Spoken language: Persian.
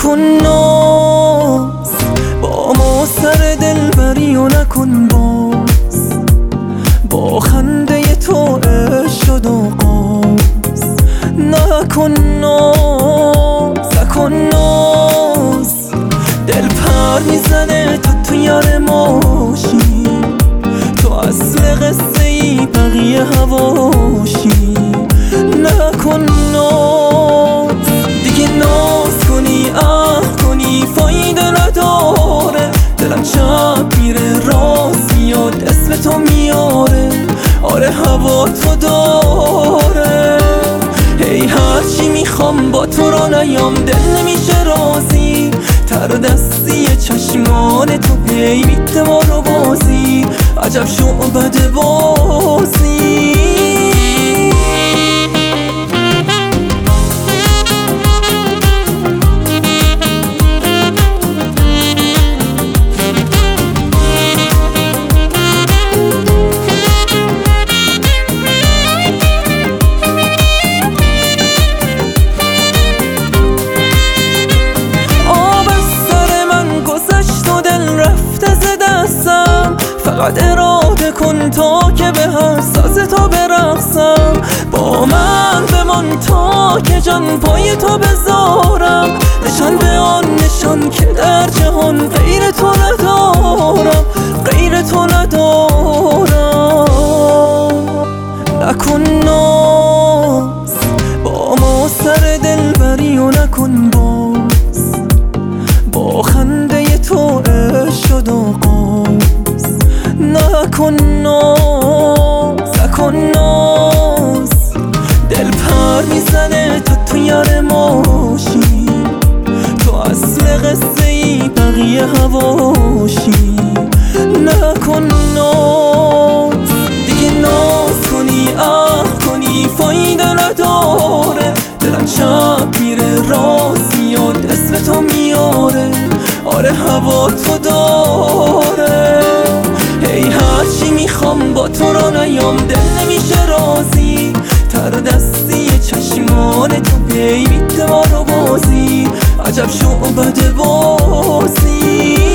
نکن ناز با ما سر دلبری و نکن باز با خنده تو عشق شد آغاز. نکن ناز نکن ناز دل پر میزنه تو یار ماشی، تو اصل قصه ای بقیه هواشی. نکن ناز دیگه ناز کنی کنی فایده نداره، دلم چپ میره راست میاد اسم تو میاره. آره هوا تو داره هی هرچی میخوام با تو رو نیام دل نمیشه رازی. تر دستی چشمان تو هی میده ما رو بازی، عجب شعبده بازی. فقط اراده کن تا که به هر ساز تو برقصم. با من بمان تا که جان پای تو بذارم، نشان به آن نشان که در جهان غیر تو ندارم، غیر تو ندارم. نکن ناز با ما سر دلبری و نکن باز با خنده تو عشق شد آغاز. نکن ناز نکن ناز دل پر میزنه تو یار ماشی، تو اصل قصه ای بقیه هواشی. نکن ناز دیگه ناز کنی کنی فایده نداره، دلم چپ میره راست میاد اسم تو میاره. آره هوا تو داره هی هرچی میخوام با تو رو نیام دل نمیشه رازی. تر دستی چشمان تو هی میده ما رو بازی، عجب شعبده بازی.